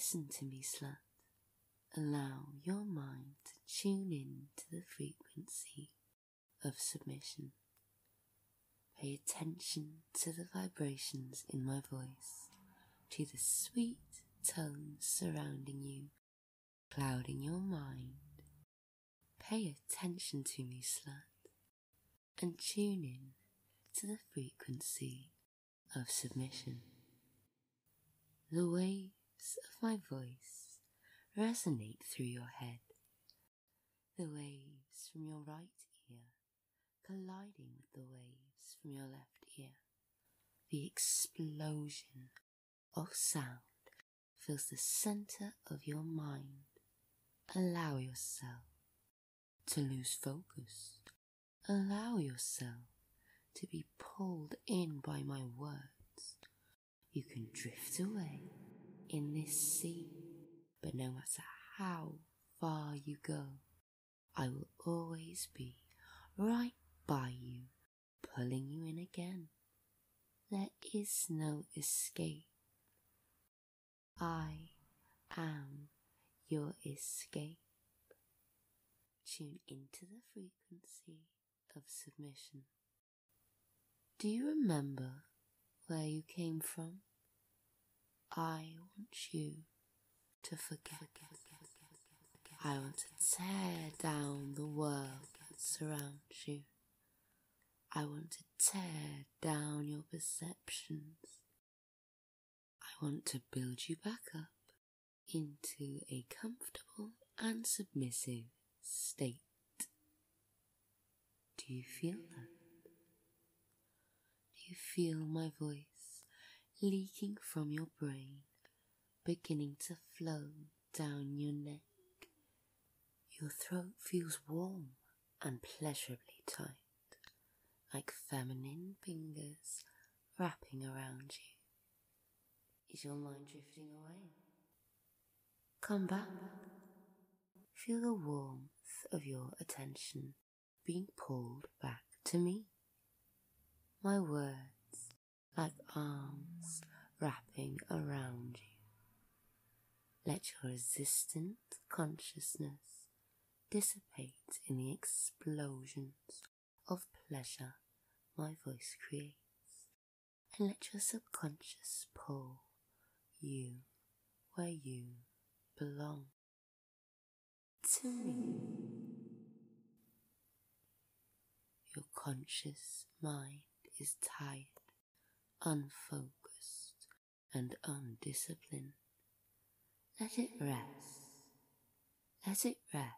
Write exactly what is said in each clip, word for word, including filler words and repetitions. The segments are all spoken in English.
Listen to me, slut. Allow your mind to tune in to the frequency of submission. Pay attention to the vibrations in my voice, to the sweet tones surrounding you, clouding your mind. Pay attention to me, slut, and tune in to the frequency of submission. The waves of my voice resonate through your head, the waves from your right ear colliding with the waves from your left ear. The explosion of sound fills the center of your mind. Allow yourself to lose focus. Allow yourself to be pulled in by my words. You can drift away in this sea, but no matter how far you go, I will always be right by you, pulling you in again. There is no escape. I am your escape. Tune into the frequency of submission. Do you remember where you came from? I want you to forget. forget, forget, forget, forget. I want to tear down the world that surrounds you. I want to tear down your perceptions. I want to build you back up into a comfortable and submissive state. Do you feel that? Do you feel my voice leaking from your brain, beginning to flow down your neck? Your throat feels warm and pleasurably tight, like feminine fingers wrapping around you. Is your mind drifting away? Come back. Feel the warmth of your attention being pulled back to me. My words like arms wrapping around you. Let your resistant consciousness dissipate in the explosions of pleasure my voice creates, and let your subconscious pull you where you belong. To me. Your conscious mind is tired, unfocused, and undisciplined. Let it rest. Let it rest.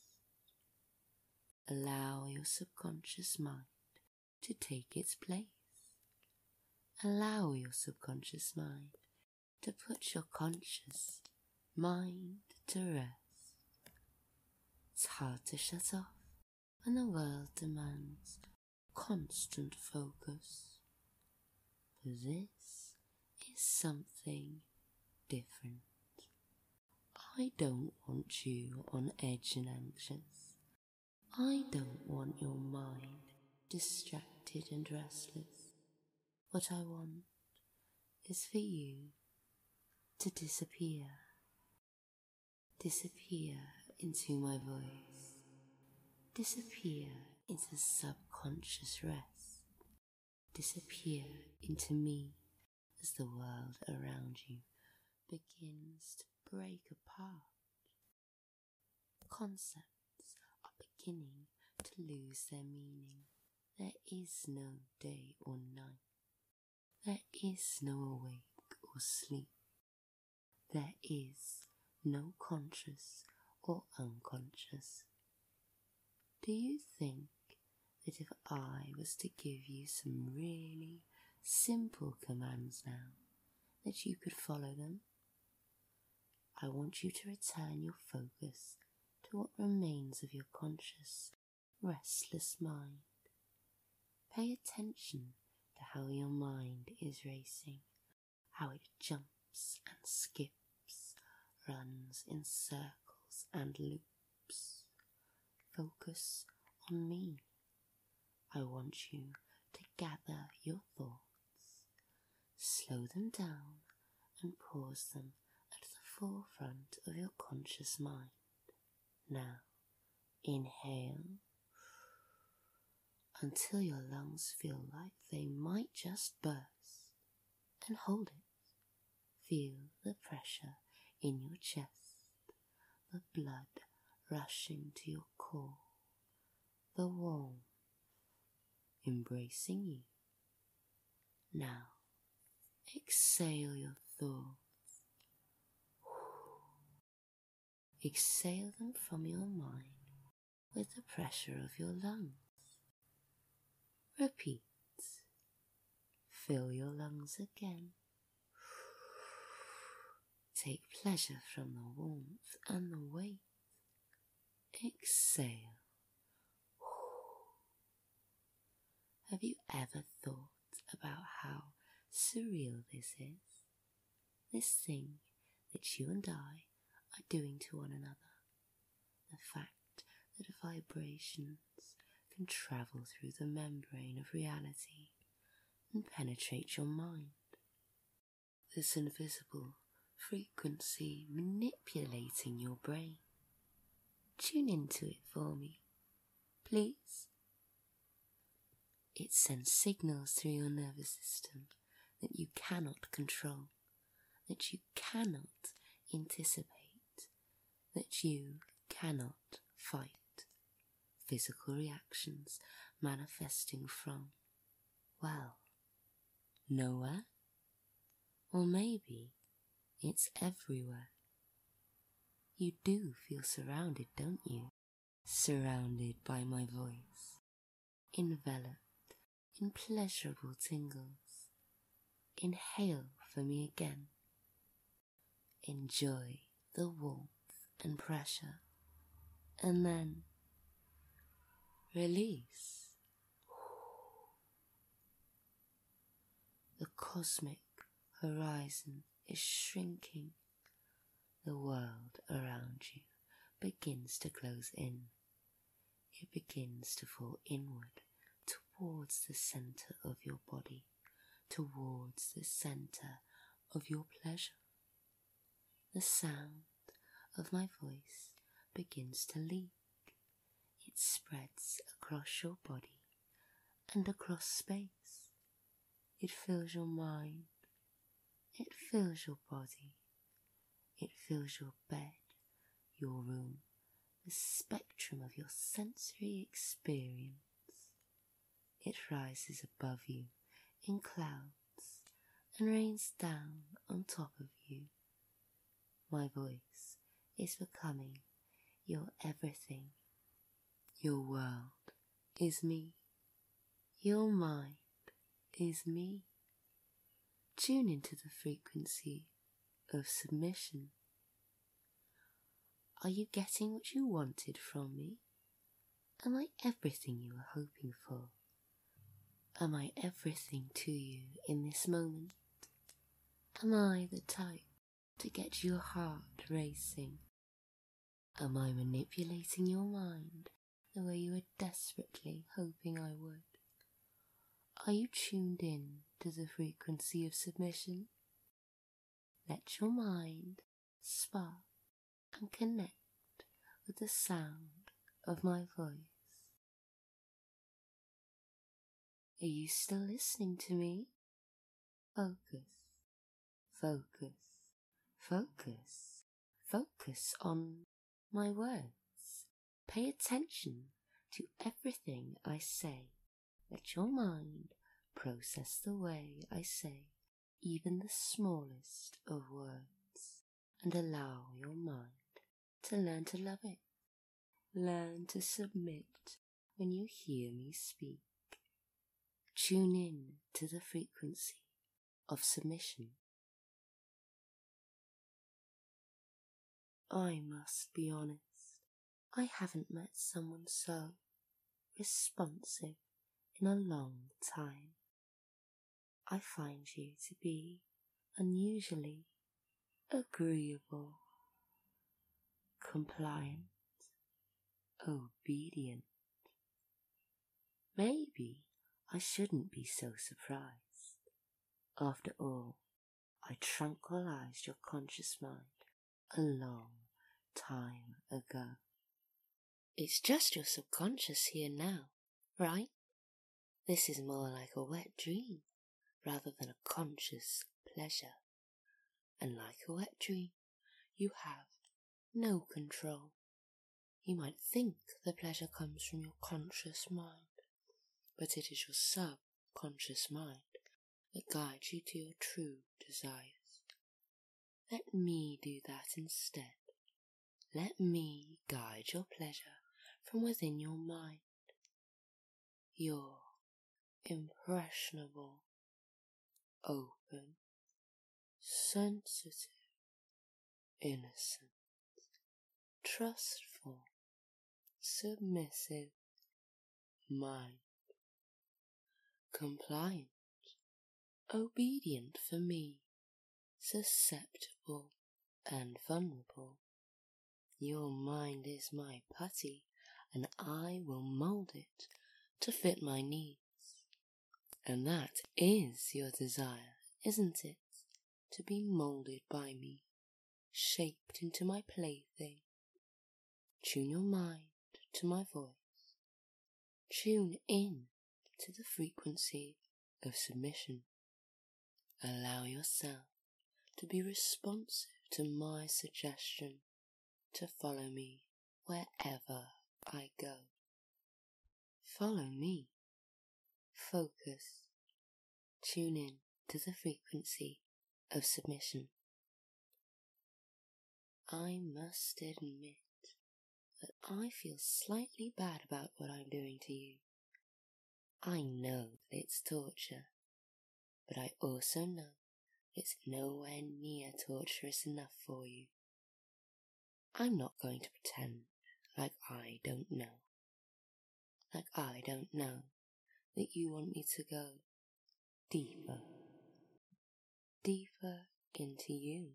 Allow your subconscious mind to take its place. Allow your subconscious mind to put your conscious mind to rest. It's hard to shut off when the world demands constant focus. But this is something different. I don't want you on edge and anxious. I don't want your mind distracted and restless. What I want is for you to disappear. Disappear into my voice. Disappear into subconscious rest. Disappear into me as the world around you begins to break apart. Concepts are beginning to lose their meaning. There is no day or night. There is no awake or sleep. There is no conscious or unconscious. Do you think that if I was to give you some really simple commands now, that you could follow them? I want you to return your focus to what remains of your conscious, restless mind. Pay attention to how your mind is racing, how it jumps and skips, runs in circles and loops. Focus on me. I want you to gather your thoughts, slow them down and pause them at the forefront of your conscious mind. Now, inhale until your lungs feel like they might just burst, and hold it. Feel the pressure in your chest, the blood rushing to your core, the warmth embracing you. Now, exhale your thoughts. Exhale them from your mind with the pressure of your lungs. Repeat. Fill your lungs again. Take pleasure from the warmth and the weight. Exhale. Have you ever thought about how surreal this is? This thing that you and I are doing to one another. The fact that vibrations can travel through the membrane of reality and penetrate your mind. This invisible frequency manipulating your brain. Tune into it for me, please. It sends signals through your nervous system that you cannot control, that you cannot anticipate, that you cannot fight. Physical reactions manifesting from, well, nowhere? Or maybe it's everywhere. You do feel surrounded, don't you? Surrounded by my voice, enveloped in pleasurable tingles. Inhale for me again. Enjoy the warmth and pressure, and then release. The cosmic horizon is shrinking. The world around you begins to close in. It begins to fall inward towards the center of your body, towards the center of your pleasure. The sound of my voice begins to leak. It spreads across your body and across space. It fills your mind. It fills your body. It fills your bed, your room, the spectrum of your sensory experience. It rises above you in clouds and rains down on top of you. My voice is becoming your everything. Your world is me. Your mind is me. Tune into the frequency of submission. Are you getting what you wanted from me? Am I everything you were hoping for? Am I everything to you in this moment? Am I the type to get your heart racing? Am I manipulating your mind the way you were desperately hoping I would? Are you tuned in to the frequency of submission? Let your mind spark and connect with the sound of my voice. Are you still listening to me? Focus, focus, focus, focus on my words. Pay attention to everything I say. Let your mind process the way I say even the smallest of words, and allow your mind to learn to love it. Learn to submit when you hear me speak. Tune in to the frequency of submission. I must be honest, I haven't met someone so responsive in a long time. I find you to be unusually agreeable, compliant, obedient. Maybe I shouldn't be so surprised. After all, I tranquilized your conscious mind a long time ago. It's just your subconscious here now, right? This is more like a wet dream rather than a conscious pleasure. And like a wet dream, you have no control. You might think the pleasure comes from your conscious mind, but it is your subconscious mind that guides you to your true desires. Let me do that instead. Let me guide your pleasure from within your mind. Your impressionable, open, sensitive, innocent, trustful, submissive mind. Compliant, obedient for me, susceptible and vulnerable. Your mind is my putty, and I will mould it to fit my needs. And that is your desire, isn't it? To be moulded by me, shaped into my plaything. Tune your mind to my voice. Tune in to the frequency of submission. Allow yourself to be responsive to my suggestion to follow me wherever I go. Follow me. Focus. Tune in to the frequency of submission. I must admit that I feel slightly bad about what I'm doing to you. I know that it's torture, but I also know it's nowhere near torturous enough for you. I'm not going to pretend like I don't know. Like I don't know that you want me to go deeper, deeper into you.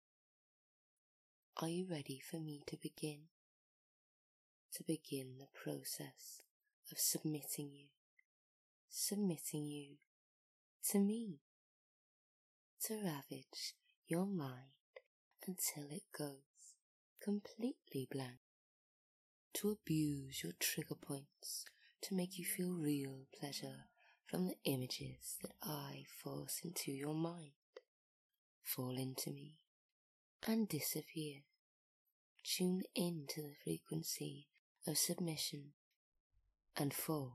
Are you ready for me to begin? To begin the process of submitting you, submitting you to me, to ravage your mind until it goes completely blank, to abuse your trigger points to make you feel real pleasure from the images that I force into your mind. Fall into me and disappear. Tune into the frequency of submission and fall.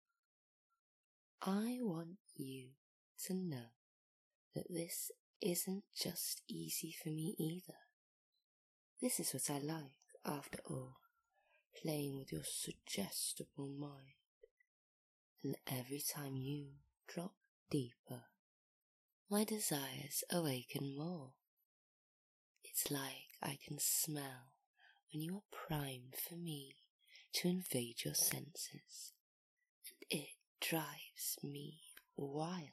I want you to know that this isn't just easy for me either. This is what I like, after all, playing with your suggestible mind. And every time you drop deeper, my desires awaken more. It's like I can smell when you are primed for me to invade your senses, and it drives me wild.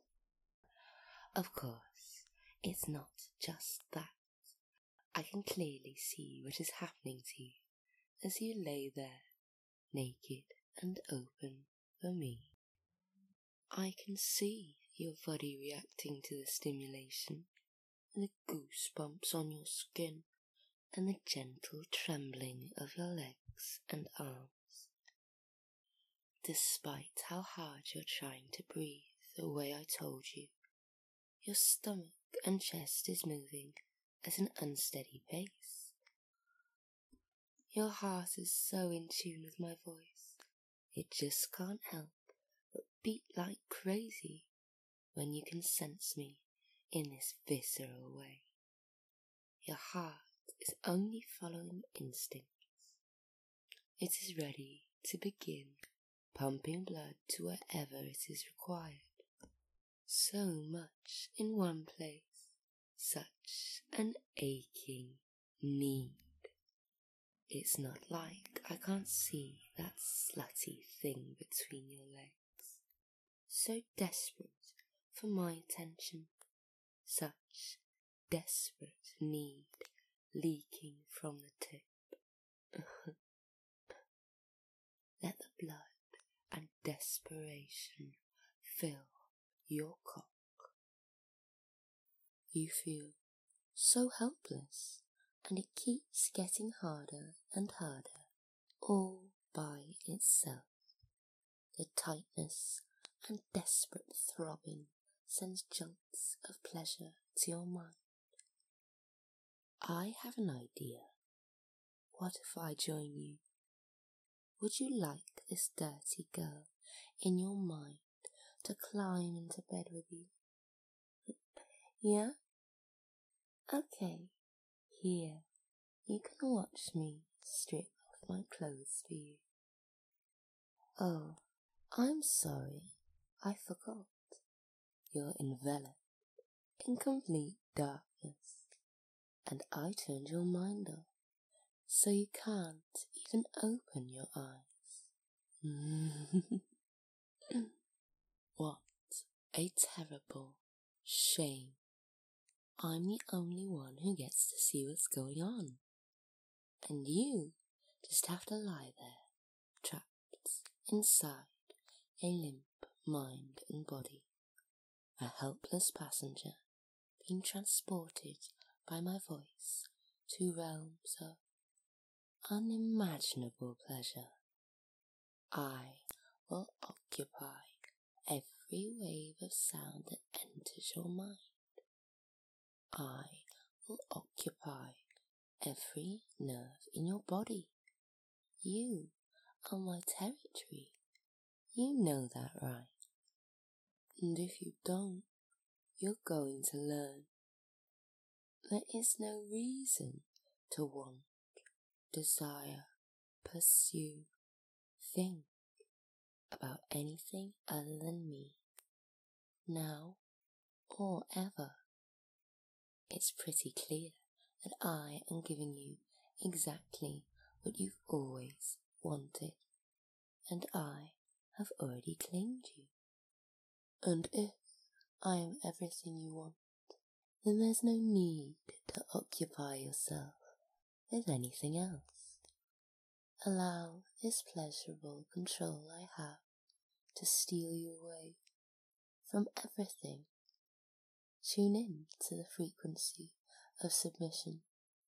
Of course, it's not just that. I can clearly see what is happening to you as you lay there, naked and open for me. I can see your body reacting to the stimulation, and the goosebumps on your skin, and the gentle trembling of your legs and arms. Despite how hard you're trying to breathe the way I told you, your stomach and chest is moving at an unsteady pace. Your heart is so in tune with my voice, it just can't help but beat like crazy when you can sense me in this visceral way. Your heart is only following instincts. It is ready to begin pumping blood to wherever it is required. So much in one place, such an aching need. It's not like I can't see that slutty thing between your legs, so desperate for my attention, such desperate need leaking from the tip. Let the blood and desperation fill your cock. You feel so helpless and it keeps getting harder and harder, all by itself. The tightness and desperate throbbing sends jolts of pleasure to your mind. I have an idea. What if I join you? Would you like this dirty girl in your mind to climb into bed with you? Yeah? Okay. Here, you can watch me strip off my clothes for you. Oh, I'm sorry. I forgot. You're enveloped in complete darkness, and I turned your mind off, so you can't even open your eyes. What a terrible shame. I'm the only one who gets to see what's going on, and you just have to lie there, trapped inside a limp mind and body, a helpless passenger being transported by my voice to realms of unimaginable pleasure. I will occupy every wave of sound that enters your mind. I will occupy every nerve in your body. You are my territory. You know that, right? And if you don't, you're going to learn. There is no reason to want, desire, pursue, think about anything other than me, now or ever. It's pretty clear that I am giving you exactly what you've always wanted, and I have already claimed you. And if I am everything you want, then there's no need to occupy yourself with anything else. Allow this pleasurable control I have to steal you away from everything. Tune in to the frequency of submission.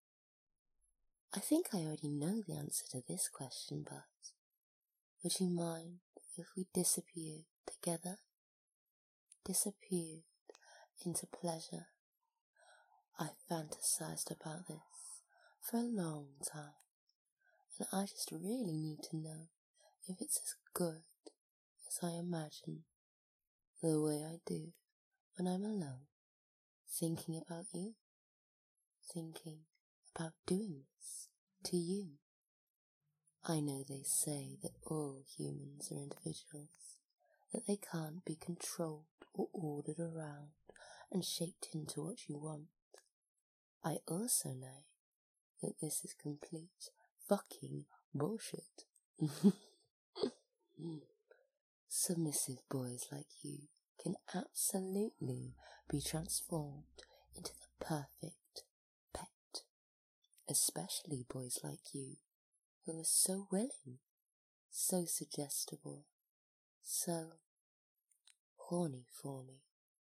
I think I already know the answer to this question, but would you mind if we disappeared together? Disappeared into pleasure. I fantasized about this for a long time, and I just really need to know if it's as good as I imagine, the way I do when I'm alone, thinking about you, thinking about doing this to you. I know they say that all humans are individuals, that they can't be controlled or ordered around and shaped into what you want. I also know that this is complete fucking bullshit. Submissive boys like you can absolutely be transformed into the perfect pet, especially boys like you who are so willing, so suggestible, so horny for me.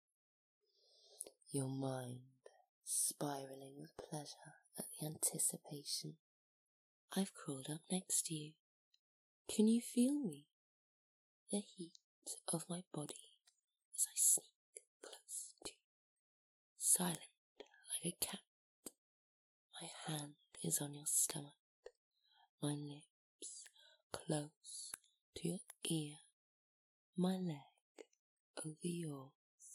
Your mind spiraling with pleasure at the anticipation. I've crawled up next to you. Can you feel me? The heat of my body as I sneak close to you, silent like a cat. My hand is on your stomach, my lips close to your ear, my leg over yours.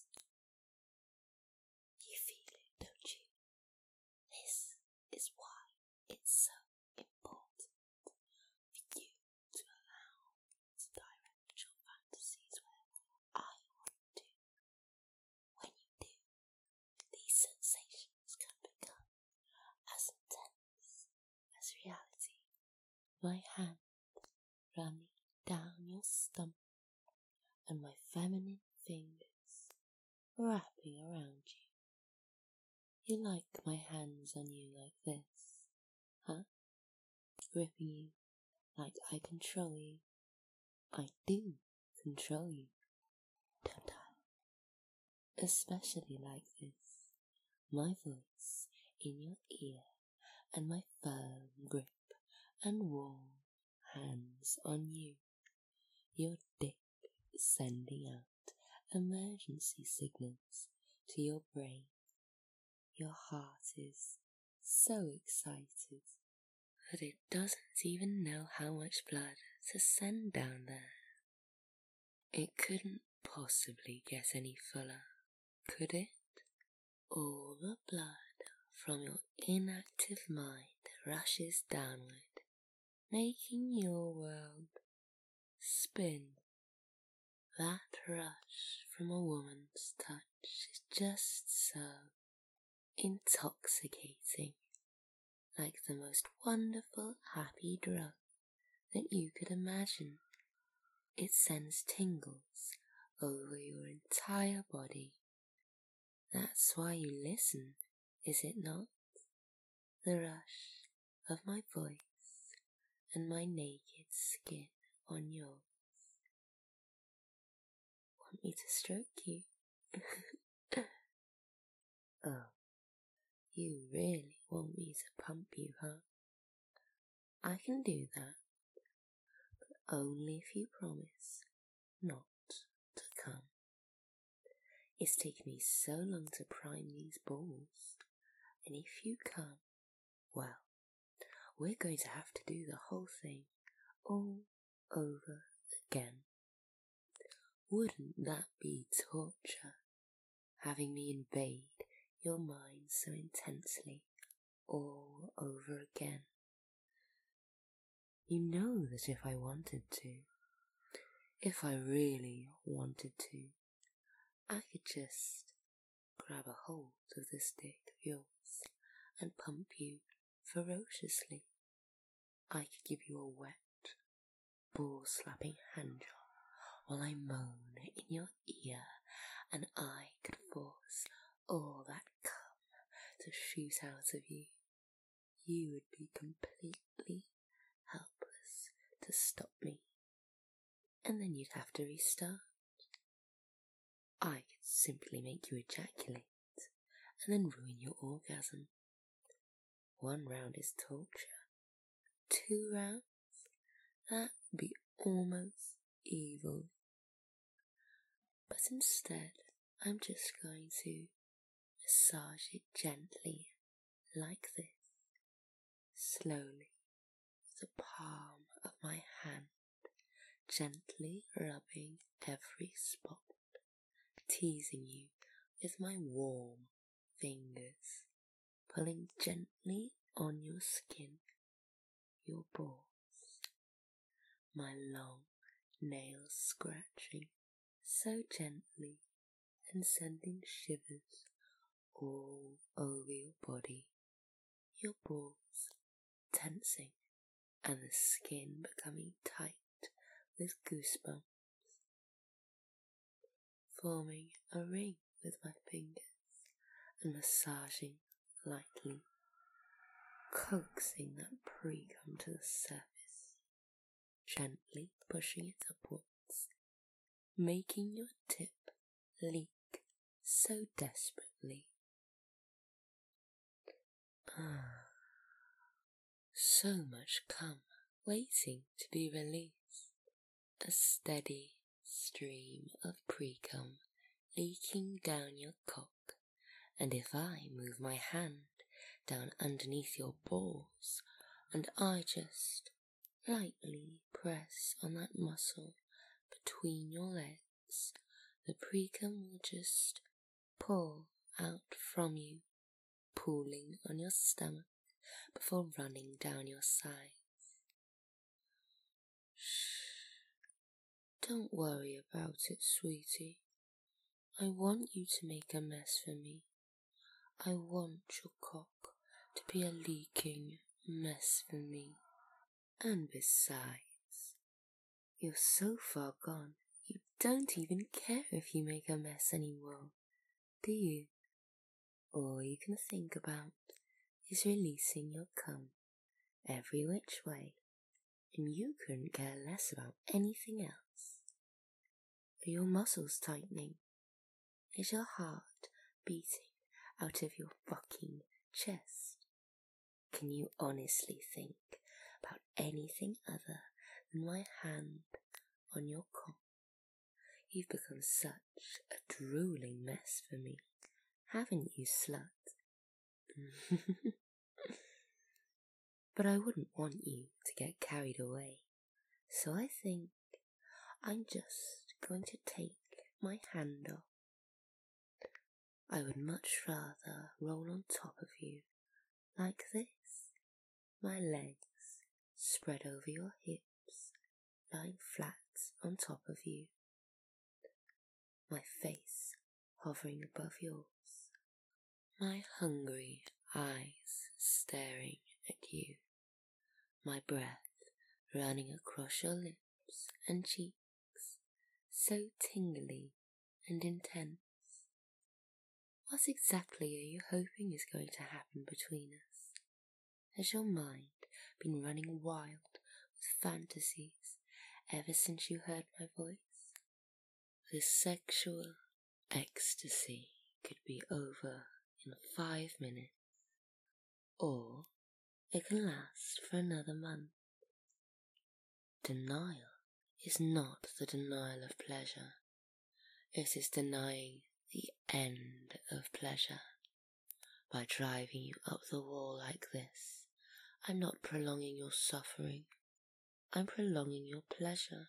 You feel it, don't you? This is why it's so important for you to allow to direct your fantasies where I want to. When you do, these sensations can become as intense as reality. My hand running down your stomach and my feminine fingers wrapping around you. You like my hands on you like this, huh? Gripping you like I control you. I do control you, don't I? Especially like this, my voice in your ear and my firm grip and warm hands on you. Your dick is sending out emergency signals to your brain. Your heart is so excited that it doesn't even know how much blood to send down there. It couldn't possibly get any fuller, could it? All the blood from your inactive mind rushes downward, making your world spin. That rush from a woman's touch is just so intoxicating, like the most wonderful happy drug that you could imagine. It sends tingles over your entire body. That's why you listen, is it not? The rush of my voice and my naked skin on yours. Want me to stroke you? Oh, you really want me to pump you, huh? I can do that, but only if you promise not to come. It's taken me so long to prime these balls, and if you come, well, we're going to have to do the whole thing all over again. Wouldn't that be torture, having me invade your mind so intensely all over again? You know that if I wanted to, if I really wanted to, I could just grab a hold of this dick of yours and pump you ferociously. I could give you a wet, ball-slapping handjob while I moan in your ear, and I could force all that cum to shoot out of you. You would be completely helpless to stop me, and then you'd have to restart. I could simply make you ejaculate and then ruin your orgasm. One round is torture. Two rounds? That would be almost evil. But instead, I'm just going to massage it gently, like this, slowly, with the palm of my hand, gently rubbing every spot, teasing you with my warm fingers, pulling gently on your skin, your balls, my long nails scratching so gently and sending shivers all over your body, your balls tensing and the skin becoming tight with goosebumps, forming a ring with my fingers and massaging lightly, coaxing that pre-cum to the surface, gently pushing it upwards, making your tip leak so desperately. Ah, so much cum waiting to be released. A steady stream of pre-cum leaking down your cock, and if I move my hand down underneath your balls and I just lightly press on that muscle between your legs, the pre-cum will just pour out from you, pooling on your stomach before running down your sides. Shh. Don't worry about it, sweetie. I want you to make a mess for me. I want your cock to be a leaking mess for me. And besides, you're so far gone, you don't even care if you make a mess anymore, do you? All you can think about is releasing your cum every which way, and you couldn't care less about anything else. Are your muscles tightening? Is your heart beating out of your fucking chest? Can you honestly think about anything other than my hand on your cock? You've become such a drooling mess for me, haven't you, slut? But I wouldn't want you to get carried away, so I think I'm just going to take my hand off. I would much rather roll on top of you, like this, my legs spread over your hips, lying flat on top of you, my face hovering above yours, my hungry eyes staring at you, my breath running across your lips and cheeks, so tingly and intense. What exactly are you hoping is going to happen between us? Has your mind been running wild with fantasies ever since you heard my voice? This sexual ecstasy could be over in five minutes, or it can last for another month. Denial is not the denial of pleasure. It is denying the end of pleasure. By driving you up the wall like this, I'm not prolonging your suffering. I'm prolonging your pleasure.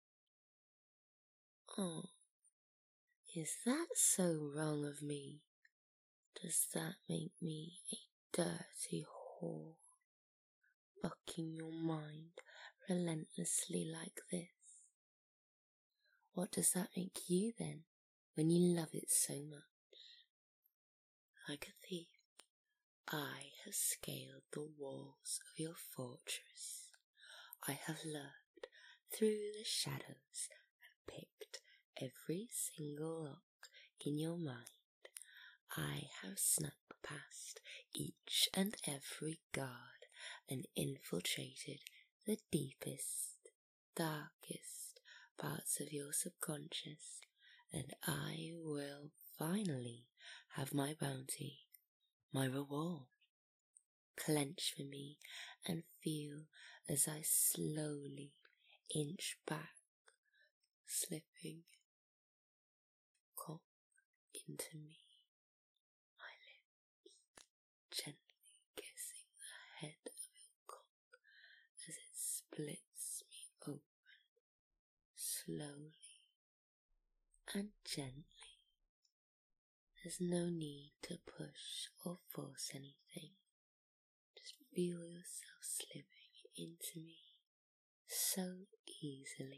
Oh, is that so wrong of me? Does that make me a dirty whore, bucking your mind relentlessly like this? What does that make you then, when you love it so much? Like a thief, I have scaled the walls of your fortress. I have lurked through the shadows and picked every single lock in your mind. I have snuck past each and every guard and infiltrated the deepest, darkest parts of your subconscious, and I will finally have my bounty, my reward. Clench for me and feel as I slowly inch back, slipping cock into me, my lips gently kissing the head of your cock as it splits me open, slowly and gently. There's no need to push or force anything. Just feel yourself slipping into me so easily,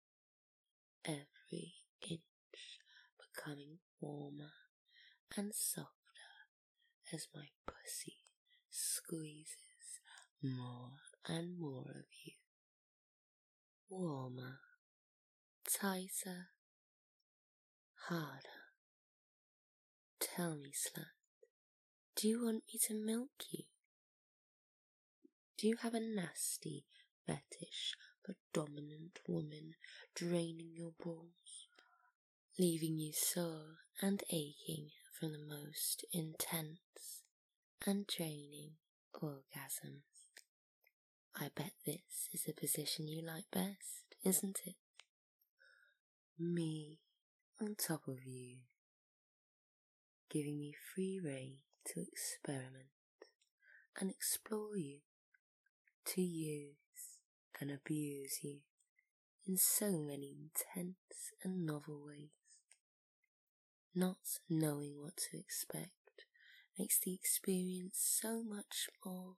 every inch becoming warmer and softer as my pussy squeezes more and more of you. Warmer, tighter, harder. Tell me, slut, do you want me to milk you? Do you have a nasty fetish for dominant women draining your balls, leaving you sore and aching from the most intense and draining orgasms? I bet this is the position you like best, isn't it? Me on top of you, giving me free rein to experiment and explore you, to use and abuse you in so many intense and novel ways. Not knowing what to expect makes the experience so much more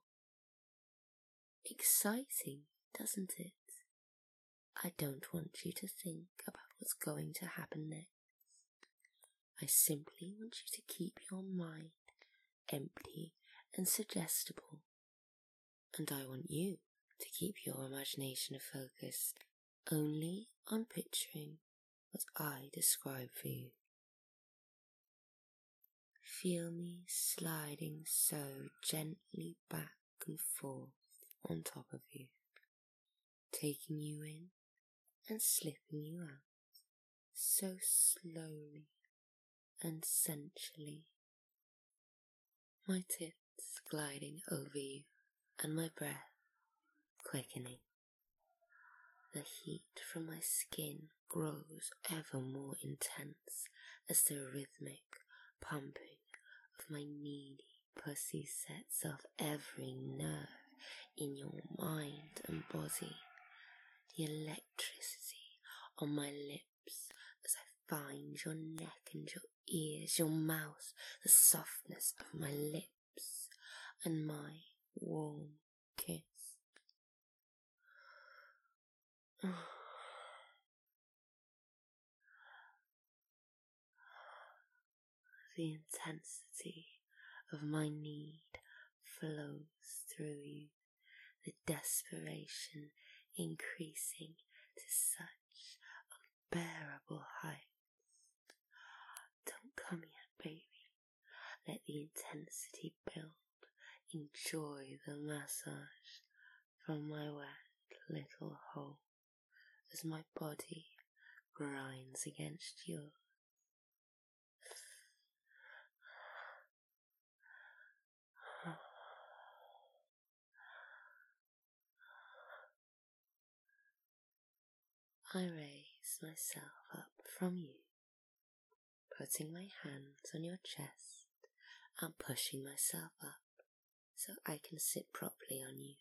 exciting, doesn't it? I don't want you to think about what's going to happen next. I simply want you to keep your mind empty and suggestible, and I want you to keep your imagination focused only on picturing what I describe for you. Feel me sliding so gently back and forth on top of you, taking you in and slipping you out so slowly and sensually. My tits gliding over you and my breath quickening. The heat from my skin grows ever more intense as the rhythmic pumping of my needy pussy sets off every nerve in your mind and body. The electricity on my lips as I find your neck and your ears, your mouth, the softness of my lips, and my warm kiss. The intensity of my need flows through you, the desperation increasing to such unbearable heights. Don't come yet, baby. Let the intensity build. Enjoy the massage from my wet little hole as my body grinds against yours. I raise myself up from you, putting my hands on your chest and pushing myself up so I can sit properly on you.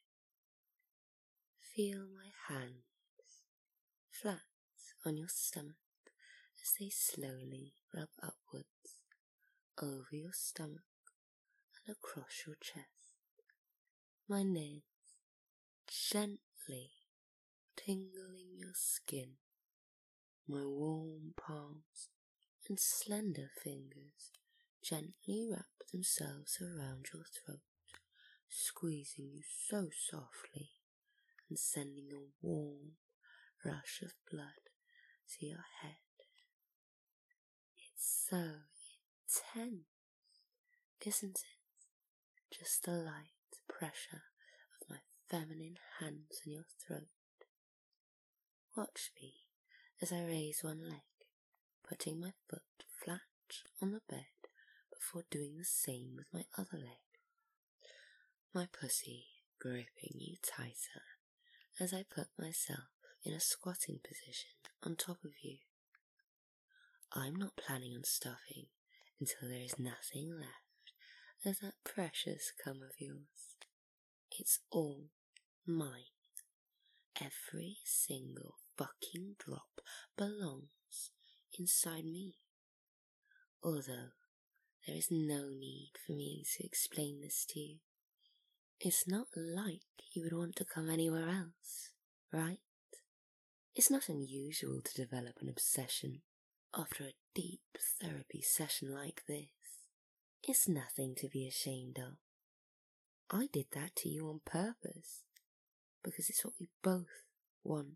Feel my hands flat on your stomach as they slowly rub upwards over your stomach and across your chest. My nails gently tingling your skin, my warm palms and slender fingers gently wrap themselves around your throat, squeezing you so softly and sending a warm rush of blood to your head. It's so intense, isn't it? Just the light pressure of my feminine hands on your throat. Watch me as I raise one leg, putting my foot flat on the bed before doing the same with my other leg. My pussy gripping you tighter as I put myself in a squatting position on top of you. I'm not planning on stopping until there is nothing left of that precious cum of yours. It's all mine. Every single fucking drop belongs inside me. Although there is no need for me to explain this to you. It's not like you would want to come anywhere else, right? It's not unusual to develop an obsession after a deep therapy session like this. It's nothing to be ashamed of. I did that to you on purpose, because it's what we both want.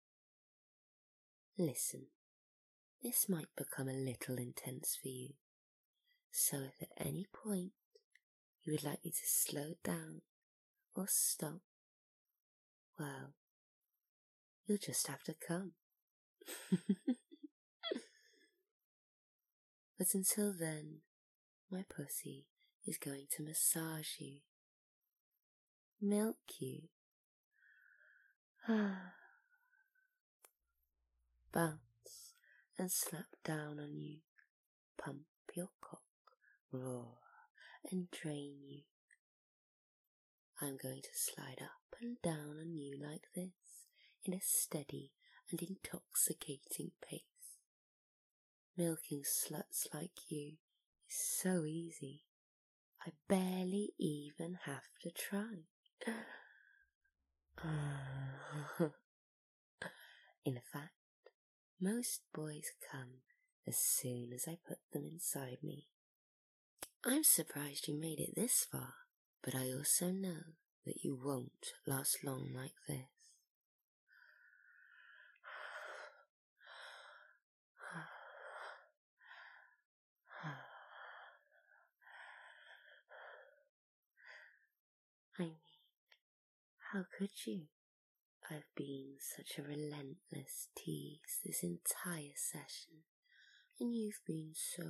Listen, this might become a little intense for you, so if at any point you would like me to slow down or stop, well, you'll just have to come. But until then, my pussy is going to massage you, milk you, bounce and slap down on you, pump your cock, roar and drain you. I'm going to slide up and down on you like this in a steady and intoxicating pace. Milking sluts like you is so easy. I barely even have to try. In fact, most boys come as soon as I put them inside me. I'm surprised you made it this far, but I also know that you won't last long like this. I mean, how could you? I've been such a relentless tease this entire session, and you've been so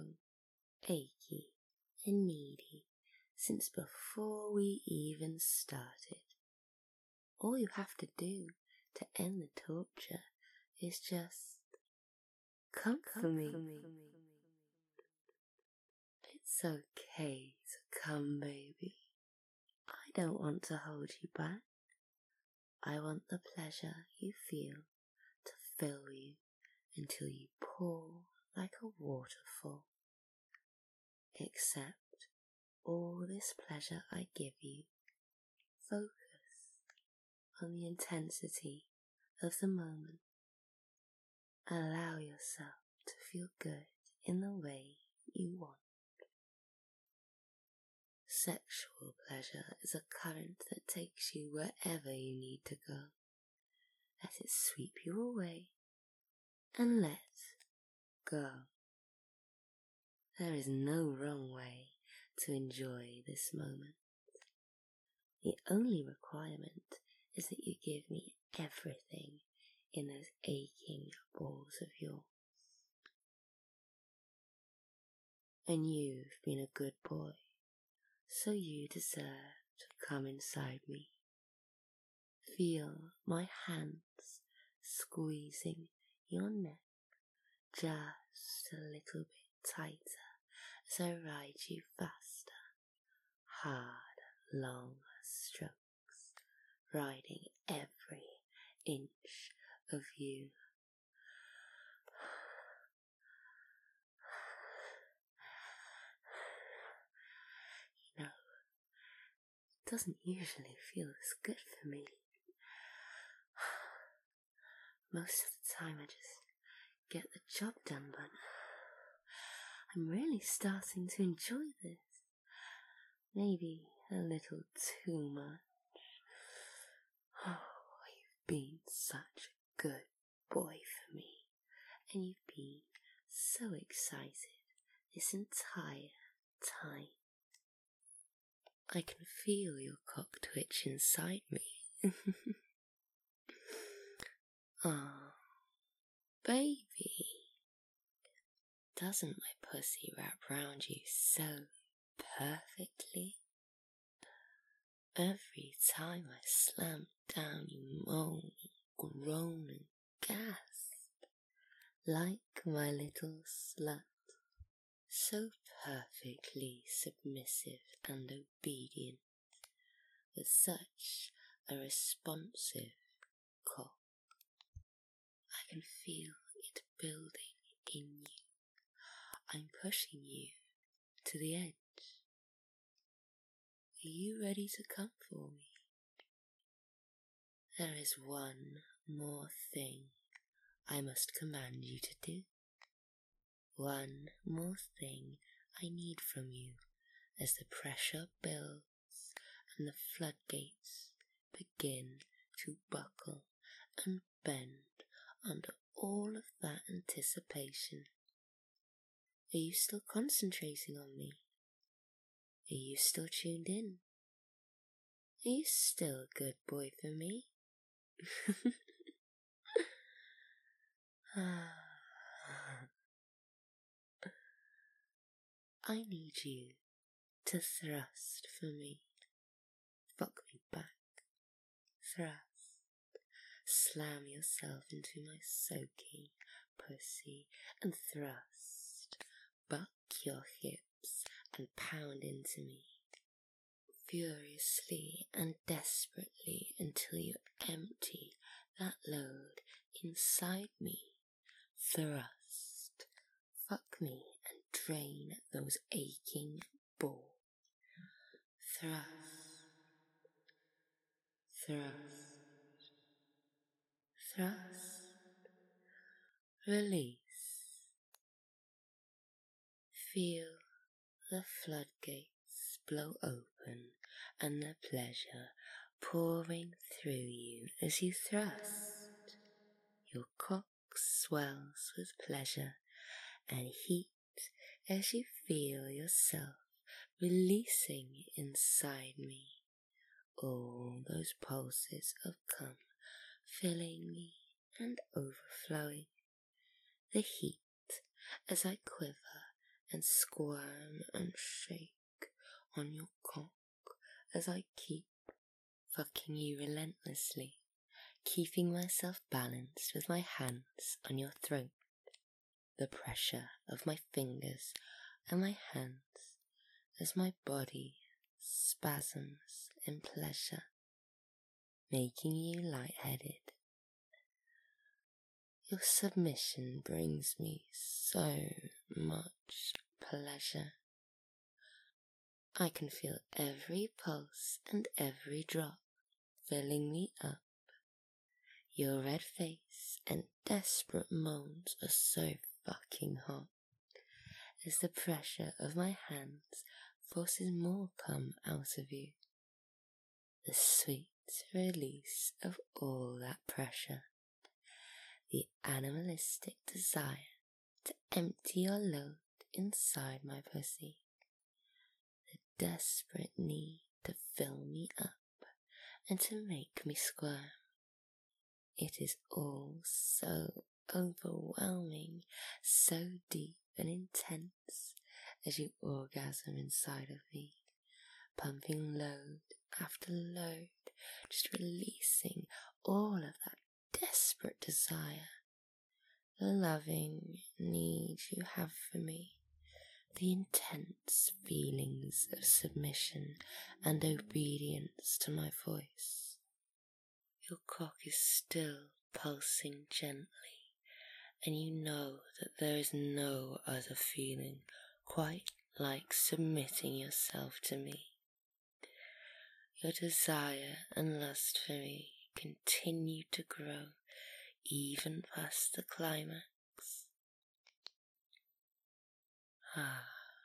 achy and needy since before we even started. All you have to do to end the torture is just come for me. It's okay to come, baby. I don't want to hold you back. I want the pleasure you feel to fill you until you pour like a waterfall. Accept all this pleasure I give you. Focus on the intensity of the moment. Allow yourself to feel good in the way you want. Sexual pleasure is a current that takes you wherever you need to go. Let it sweep you away and let go. There is no wrong way to enjoy this moment. The only requirement is that you give me everything in those aching balls of yours. And you've been a good boy, so you deserve to come inside me. Feel my hands squeezing your neck just a little bit tighter as I ride you faster. Hard, long strokes, riding every inch of you. You know, it doesn't usually feel this good for me. Most of the time I just get the job done, but I'm really starting to enjoy this. Maybe a little too much. Oh, you've been such a good boy for me, and you've been so excited this entire time. I can feel your cock twitch inside me. Oh, baby. Doesn't my pussy wrap round you so perfectly? Every time I slam down, you moan, groan, and gasp, like my little slut, so perfectly submissive and obedient, with such a responsive cock. I can feel it building in you. I'm pushing you to the edge. Are you ready to come for me? There is one more thing I must command you to do. One more thing I need from you as the pressure builds and the floodgates begin to buckle and bend under all of that anticipation. Are you still concentrating on me? Are you still tuned in? Are you still a good boy for me? I need you to thrust for me. Fuck me back. Thrust. Slam yourself into my soaking pussy and thrust. Buck your hips and pound into me. Furiously and desperately until you empty that load inside me. Thrust. Fuck me and drain those aching balls. Thrust. Thrust. Thrust. Release. Feel the floodgates blow open and the pleasure pouring through you as you thrust. Your cock swells with pleasure and heat as you feel yourself releasing inside me. All those pulses of cum filling me and overflowing. The heat as I quiver and squirm and shake on your cock as I keep fucking you relentlessly, keeping myself balanced with my hands on your throat, the pressure of my fingers and my hands as my body spasms in pleasure, making you lightheaded. Your submission brings me so much pleasure. I can feel every pulse and every drop filling me up. Your red face and desperate moans are so fucking hot as the pressure of my hands forces more cum out of you. The sweet release of all that pressure. The animalistic desire to empty your load inside my pussy. The desperate need to fill me up and to make me squirm. It is all so overwhelming, so deep and intense as you orgasm inside of me, pumping load after load, just releasing all of that desperate desire, the loving need you have for me, the intense feelings of submission and obedience to my voice. Your cock is still pulsing gently, and you know that there is no other feeling quite like submitting yourself to me. Your desire and lust for me continue to grow even past the climax. Ah,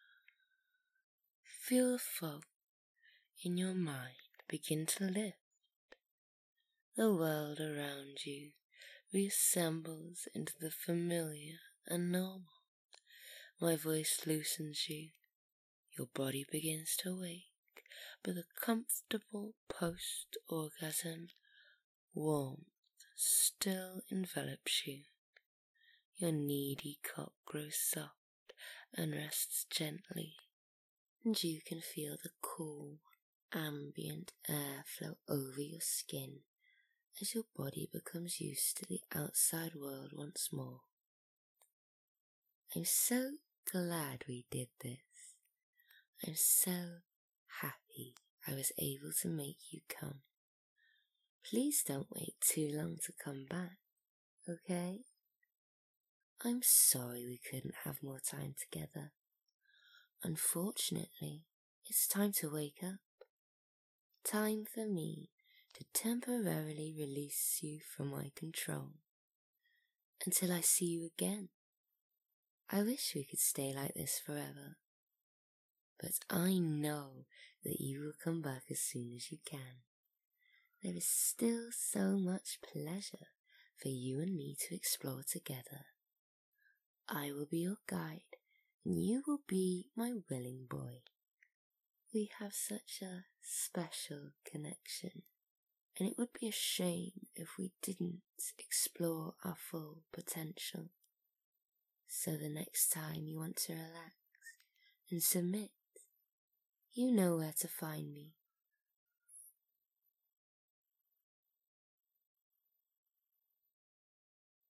feel the fog in your mind begin to lift. The world around you reassembles into the familiar and normal. My voice loosens you. Your body begins to wake, but the comfortable post-orgasm warmth still envelops you. Your needy cock grows soft and rests gently, and you can feel the cool, ambient air flow over your skin as your body becomes used to the outside world once more. I'm so glad we did this. I'm so happy I was able to make you come. Please don't wait too long to come back, okay? I'm sorry we couldn't have more time together. Unfortunately, it's time to wake up. Time for me to temporarily release you from my control until I see you again. I wish we could stay like this forever, but I know that you will come back as soon as you can. There is still so much pleasure for you and me to explore together. I will be your guide, and you will be my willing boy. We have such a special connection, and it would be a shame if we didn't explore our full potential. So the next time you want to relax and submit, you know where to find me.